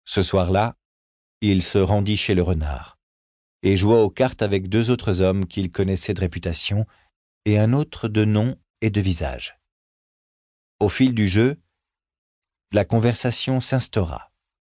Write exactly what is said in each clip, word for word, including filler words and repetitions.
Ce soir-là, il se rendit chez le renard et joua aux cartes avec deux autres hommes qu'il connaissait de réputation et un autre de nom et de visage. Au fil du jeu, la conversation s'instaura.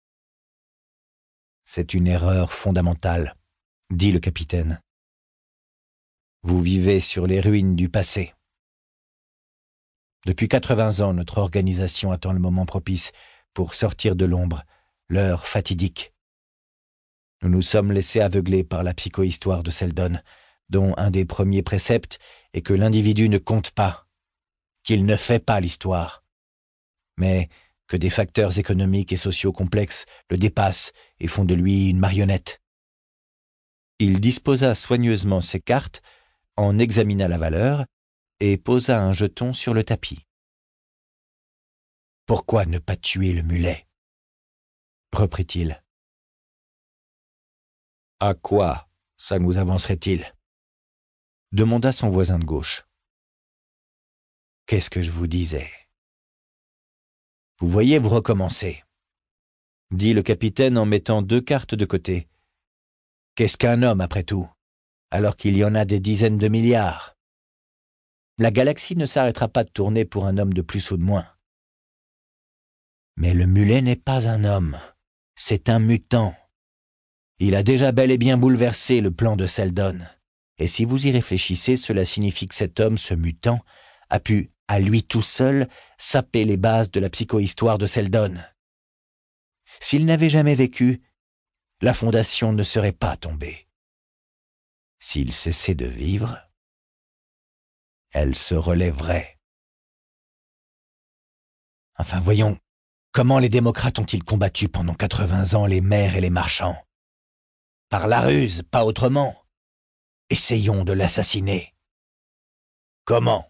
« C'est une erreur fondamentale, » dit le capitaine. « Vous vivez sur les ruines du passé. Depuis quatre-vingts ans, notre organisation attend le moment propice pour sortir de l'ombre, l'heure fatidique. Nous nous sommes laissés aveugler par la psychohistoire de Seldon, dont un des premiers préceptes est que l'individu ne compte pas, qu'il ne fait pas l'histoire, mais que des facteurs économiques et sociaux complexes le dépassent et font de lui une marionnette. Il disposa soigneusement ses cartes, en examina la valeur et posa un jeton sur le tapis. « Pourquoi ne pas tuer le mulet ?» reprit-il. « À quoi ça nous avancerait-il » demanda son voisin de gauche. « Qu'est-ce que je vous disais ? Vous voyez, vous recommencez, dit le capitaine en mettant deux cartes de côté. Qu'est-ce qu'un homme, après tout, alors qu'il y en a des dizaines de milliards ? La galaxie ne s'arrêtera pas de tourner pour un homme de plus ou de moins. Mais le mulet n'est pas un homme, c'est un mutant. Il a déjà bel et bien bouleversé le plan de Seldon. Et si vous y réfléchissez, cela signifie que cet homme, ce mutant, a pu, à lui tout seul, saper les bases de la psychohistoire de Seldon. S'il n'avait jamais vécu, la fondation ne serait pas tombée. S'il cessait de vivre, elle se relèverait. Enfin, voyons, comment les démocrates ont-ils combattu pendant quatre-vingts ans les maires et les marchands ? Par la ruse, pas autrement. Essayons de l'assassiner. Comment ?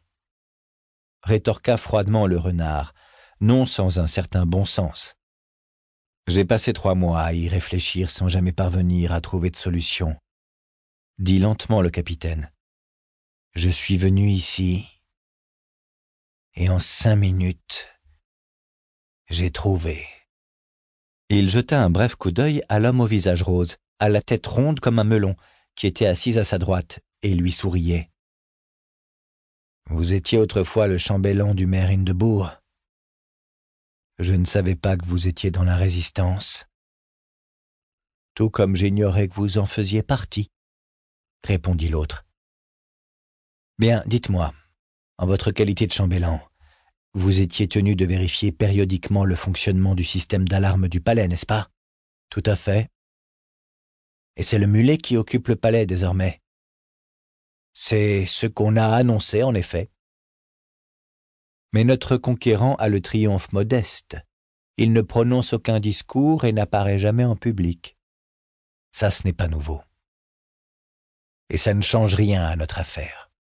Rétorqua froidement le renard, non sans un certain bon sens. J'ai passé trois mois à y réfléchir sans jamais parvenir à trouver de solution, dit lentement le capitaine. Je suis venu ici, et en cinq minutes, j'ai trouvé. Il jeta un bref coup d'œil à l'homme au visage rose, à la tête ronde comme un melon, qui était assis à sa droite et lui souriait. Vous étiez autrefois le chambellan du maire Hindebourg. Je ne savais pas que vous étiez dans la résistance. Tout comme j'ignorais que vous en faisiez partie, répondit l'autre. Bien, dites-moi, en votre qualité de chambellan, vous étiez tenu de vérifier périodiquement le fonctionnement du système d'alarme du palais, n'est-ce pas ? Tout à fait. Et c'est le mulet qui occupe le palais désormais. C'est ce qu'on a annoncé, en effet. Mais notre conquérant a le triomphe modeste. Il ne prononce aucun discours et n'apparaît jamais en public. Ça, ce n'est pas nouveau. Et ça ne change rien à notre affaire.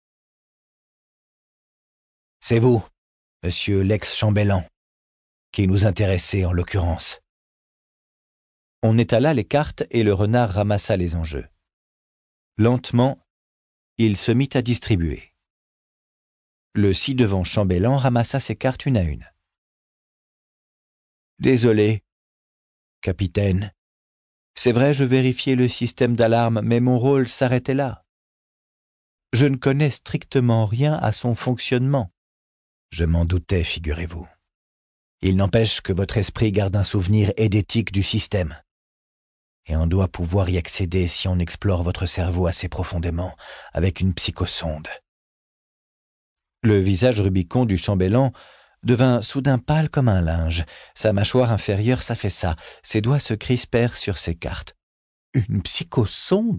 C'est vous, monsieur l'ex-chambellan, qui nous intéressez en l'occurrence. On étala les cartes et le renard ramassa les enjeux. Lentement, il se mit à distribuer. Le ci-devant chambellan ramassa ses cartes une à une. « Désolé, capitaine. C'est vrai, je vérifiais le système d'alarme, mais mon rôle s'arrêtait là. Je ne connais strictement rien à son fonctionnement. Je m'en doutais, figurez-vous. Il n'empêche que votre esprit garde un souvenir édétique du système. Et on doit pouvoir y accéder si on explore votre cerveau assez profondément, avec une psychosonde. » Le visage rubicond du chambellan devint soudain pâle comme un linge. Sa mâchoire inférieure s'affaissa, ses doigts se crispèrent sur ses cartes. « Une psychosonde ?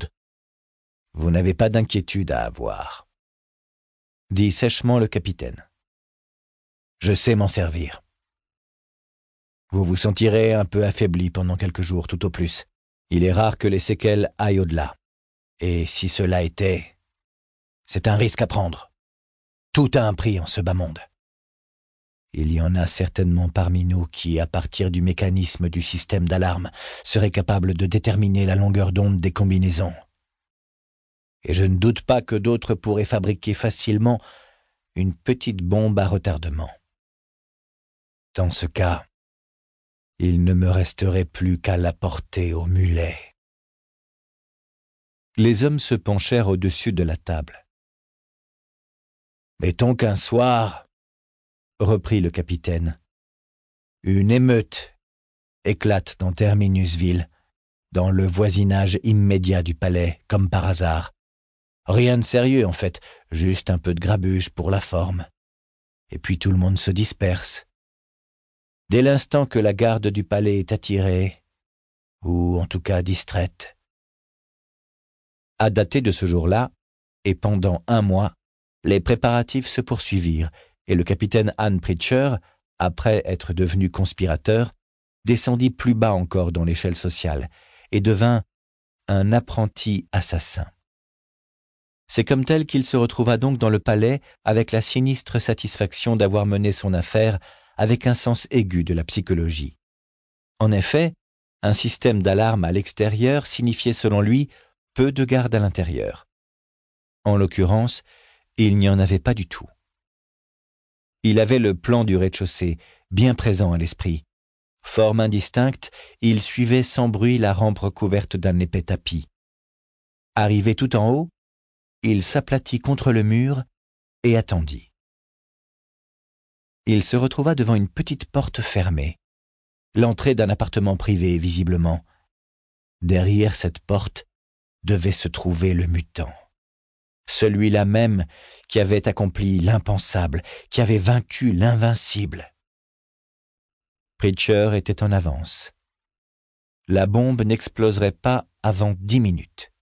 Vous n'avez pas d'inquiétude à avoir, » dit sèchement le capitaine. « Je sais m'en servir. Vous vous sentirez un peu affaibli pendant quelques jours, tout au plus. Il est rare que les séquelles aillent au-delà. Et si cela était, c'est un risque à prendre. Tout a un prix en ce bas monde. Il y en a certainement parmi nous qui, à partir du mécanisme du système d'alarme, seraient capables de déterminer la longueur d'onde des combinaisons. Et je ne doute pas que d'autres pourraient fabriquer facilement une petite bombe à retardement. Dans ce cas, il ne me resterait plus qu'à l'apporter au mulet. » Les hommes se penchèrent au-dessus de la table. « Mettons qu'un soir, » reprit le capitaine, « une émeute éclate dans Terminusville, dans le voisinage immédiat du palais, comme par hasard. Rien de sérieux, en fait, juste un peu de grabuge pour la forme. Et puis tout le monde se disperse. Dès l'instant que la garde du palais est attirée, ou en tout cas distraite. » À dater de ce jour-là, et pendant un mois, les préparatifs se poursuivirent, et le capitaine Ann Pritcher, après être devenu conspirateur, descendit plus bas encore dans l'échelle sociale, et devint un apprenti assassin. C'est comme tel qu'il se retrouva donc dans le palais avec la sinistre satisfaction d'avoir mené son affaire avec un sens aigu de la psychologie. En effet, un système d'alarme à l'extérieur signifiait selon lui peu de garde à l'intérieur. En l'occurrence, il n'y en avait pas du tout. Il avait le plan du rez-de-chaussée, bien présent à l'esprit. Forme indistincte, il suivait sans bruit la rampe recouverte d'un épais tapis. Arrivé tout en haut, il s'aplatit contre le mur et attendit. Il se retrouva devant une petite porte fermée, l'entrée d'un appartement privé visiblement. Derrière cette porte devait se trouver le mutant. Celui-là même qui avait accompli l'impensable, qui avait vaincu l'invincible. Pritcher était en avance. La bombe n'exploserait pas avant dix minutes.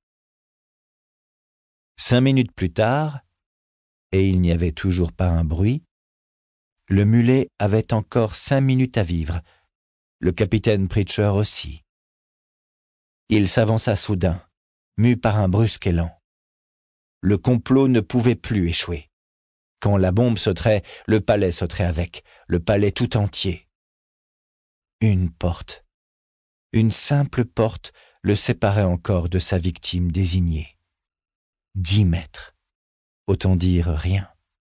Cinq minutes plus tard, et il n'y avait toujours pas un bruit, le mulet avait encore cinq minutes à vivre, le capitaine Pritcher aussi. Il s'avança soudain, mu par un brusque élan. Le complot ne pouvait plus échouer. Quand la bombe sauterait, le palais sauterait avec, le palais tout entier. Une porte, une simple porte le séparait encore de sa victime désignée. Dix mètres, autant dire rien.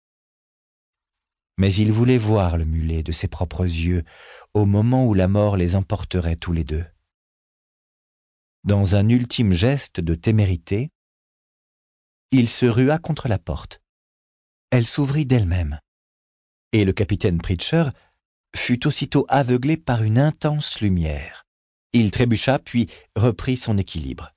Mais il voulait voir le mulet de ses propres yeux au moment où la mort les emporterait tous les deux. Dans un ultime geste de témérité, il se rua contre la porte. Elle s'ouvrit d'elle-même, et le capitaine Pritcher fut aussitôt aveuglé par une intense lumière. Il trébucha, puis reprit son équilibre.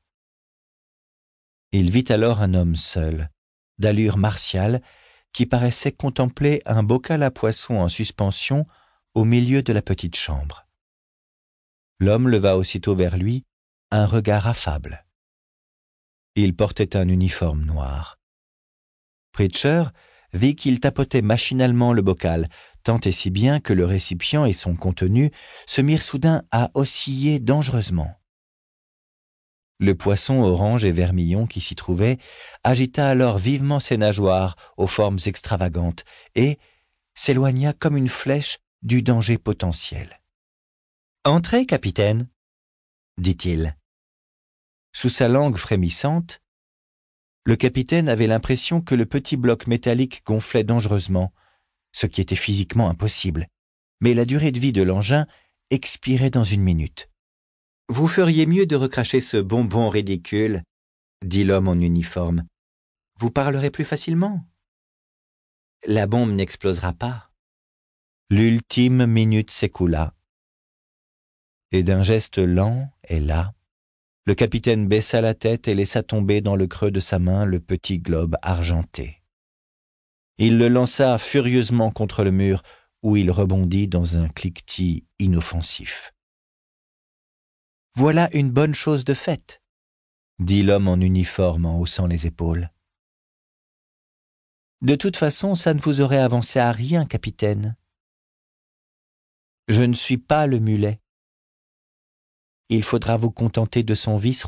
Il vit alors un homme seul, d'allure martiale, qui paraissait contempler un bocal à poisson en suspension au milieu de la petite chambre. L'homme leva aussitôt vers lui un regard affable. Il portait un uniforme noir. Pritcher vit qu'il tapotait machinalement le bocal, tant et si bien que le récipient et son contenu se mirent soudain à osciller dangereusement. Le poisson orange et vermillon qui s'y trouvait agita alors vivement ses nageoires aux formes extravagantes et s'éloigna comme une flèche du danger potentiel. « Entrez, capitaine » dit-il. Sous sa langue frémissante, le capitaine avait l'impression que le petit bloc métallique gonflait dangereusement, ce qui était physiquement impossible, mais la durée de vie de l'engin expirait dans une minute. « Vous feriez mieux de recracher ce bonbon ridicule, » dit l'homme en uniforme. « Vous parlerez plus facilement. La bombe n'explosera pas. » L'ultime minute s'écoula, et d'un geste lent et las, le capitaine baissa la tête et laissa tomber dans le creux de sa main le petit globe argenté. Il le lança furieusement contre le mur, où il rebondit dans un cliquetis inoffensif. « Voilà une bonne chose de faite, » dit l'homme en uniforme en haussant les épaules. « De toute façon, ça ne vous aurait avancé à rien, capitaine. Je ne suis pas le mulet. Il faudra vous contenter de son vice-roi. »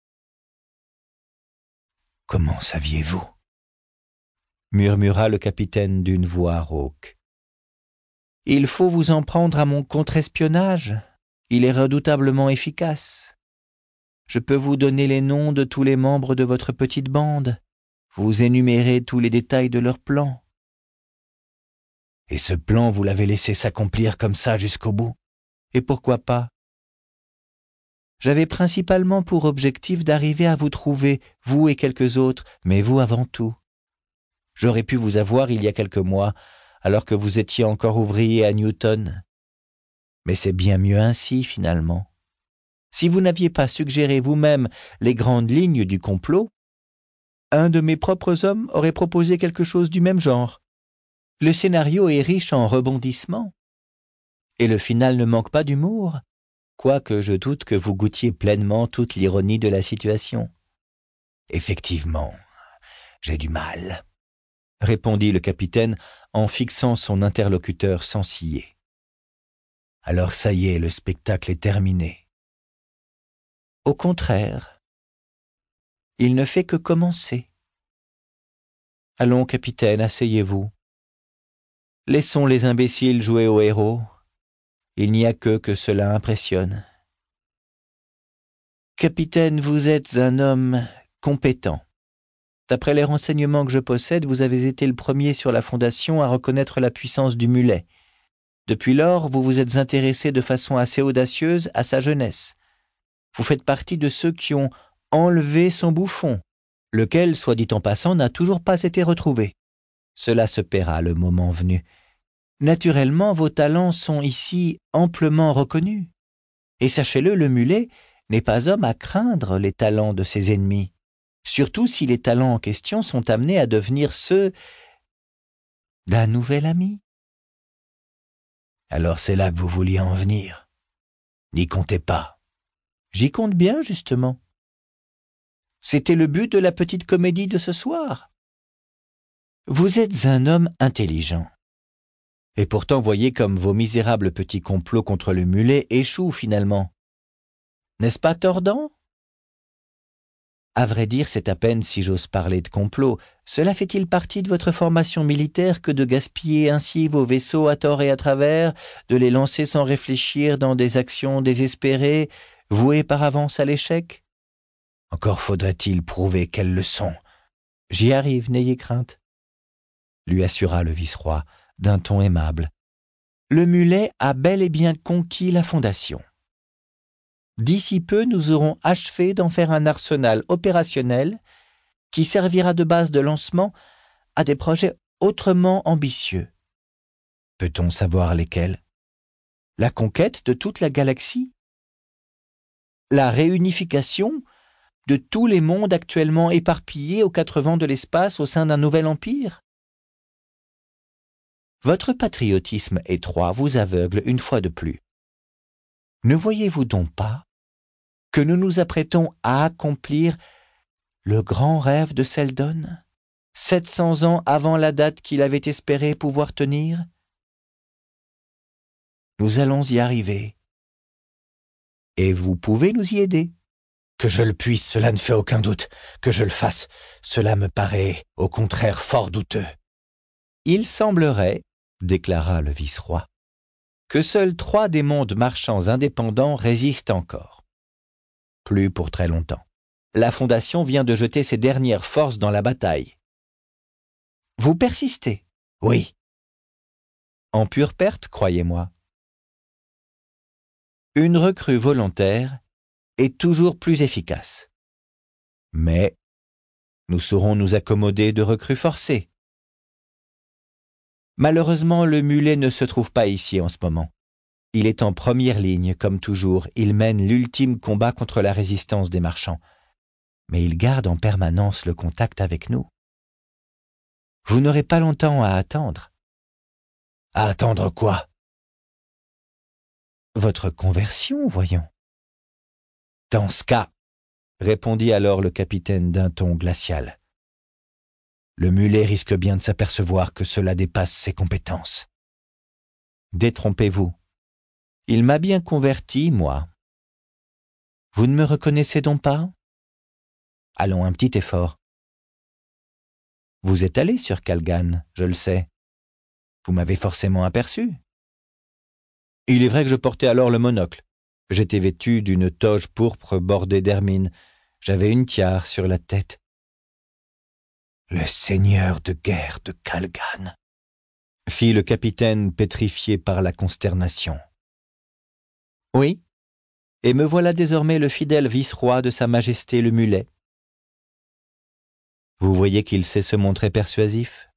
« Comment saviez-vous » murmura le capitaine d'une voix rauque. « Il faut vous en prendre à mon contre-espionnage. Il est redoutablement efficace. Je peux vous donner les noms de tous les membres de votre petite bande, vous énumérer tous les détails de leur plan. » « Et ce plan, vous l'avez laissé s'accomplir comme ça jusqu'au bout, Et pourquoi pas? J'avais principalement pour objectif d'arriver à vous trouver, vous et quelques autres, mais vous avant tout. J'aurais pu vous avoir il y a quelques mois, alors que vous étiez encore ouvrier à Newton. Mais c'est bien mieux ainsi, finalement. Si vous n'aviez pas suggéré vous-même les grandes lignes du complot, un de mes propres hommes aurait proposé quelque chose du même genre. Le scénario est riche en rebondissements. Et le final ne manque pas d'humour, quoique je doute que vous goûtiez pleinement toute l'ironie de la situation. Effectivement, j'ai du mal, répondit le capitaine en fixant son interlocuteur sans ciller. Alors ça y est, le spectacle est terminé. Au contraire, il ne fait que commencer. Allons, capitaine, asseyez-vous. Laissons les imbéciles jouer aux héros. Il n'y a qu'eux que cela impressionne. Capitaine, vous êtes un homme compétent. D'après les renseignements que je possède, vous avez été le premier sur la Fondation à reconnaître la puissance du mulet. Depuis lors, vous vous êtes intéressé de façon assez audacieuse à sa jeunesse. Vous faites partie de ceux qui ont enlevé son bouffon, lequel, soit dit en passant, n'a toujours pas été retrouvé. Cela se paiera le moment venu. Naturellement, vos talents sont ici amplement reconnus. Et sachez-le, le mulet n'est pas homme à craindre les talents de ses ennemis, surtout si les talents en question sont amenés à devenir ceux d'un nouvel ami. Alors c'est là que vous vouliez en venir. N'y comptez pas. J'y compte bien, justement. C'était le but de la petite comédie de ce soir. Vous êtes un homme intelligent. Et pourtant voyez comme vos misérables petits complots contre le mulet échouent finalement. N'est-ce pas tordant? À vrai dire, c'est à peine si j'ose parler de complot. Cela fait-il partie de votre formation militaire que de gaspiller ainsi vos vaisseaux à tort et à travers, de les lancer sans réfléchir dans des actions désespérées, vouées par avance à l'échec? Encore faudrait-il prouver quelles le sont. J'y arrive, n'ayez crainte, lui assura le vice-roi d'un ton aimable. Le mulet a bel et bien conquis la Fondation. D'ici peu, nous aurons achevé d'en faire un arsenal opérationnel qui servira de base de lancement à des projets autrement ambitieux. Peut-on savoir lesquels? La conquête de toute la galaxie, la réunification de tous les mondes actuellement éparpillés aux quatre vents de l'espace au sein d'un nouvel empire. Votre patriotisme étroit vous aveugle une fois de plus. Ne voyez-vous donc pas que nous nous apprêtons à accomplir le grand rêve de Seldon, sept cents ans avant la date qu'il avait espéré pouvoir tenir? Nous allons y arriver. Et vous pouvez nous y aider. Que je le puisse, cela ne fait aucun doute. Que je le fasse, cela me paraît, au contraire, fort douteux. Il semblerait, déclara le vice-roi, que seuls trois des mondes marchands indépendants résistent encore. Plus pour très longtemps. La Fondation vient de jeter ses dernières forces dans la bataille. Vous persistez? Oui. En pure perte, croyez-moi. Une recrue volontaire est toujours plus efficace. Mais nous saurons nous accommoder de recrues forcées. Malheureusement, le mulet ne se trouve pas ici en ce moment. Il est en première ligne, comme toujours. Il mène l'ultime combat contre la résistance des marchands. Mais il garde en permanence le contact avec nous. Vous n'aurez pas longtemps à attendre. À attendre quoi? Votre conversion, voyons. Dans ce cas, répondit alors le capitaine d'un ton glacial, le mulet risque bien de s'apercevoir que cela dépasse ses compétences. Détrompez-vous. Il m'a bien converti, moi. Vous ne me reconnaissez donc pas? Allons, un petit effort. Vous êtes allé sur Calgan, je le sais. Vous m'avez forcément aperçu. Il est vrai que je portais alors le monocle. J'étais vêtu d'une toge pourpre bordée d'hermine. J'avais une tiare sur la tête. Le seigneur de guerre de Calgan, fit le capitaine pétrifié par la consternation. Oui, et me voilà désormais le fidèle vice-roi de Sa Majesté le Mulet. Vous voyez qu'il sait se montrer persuasif.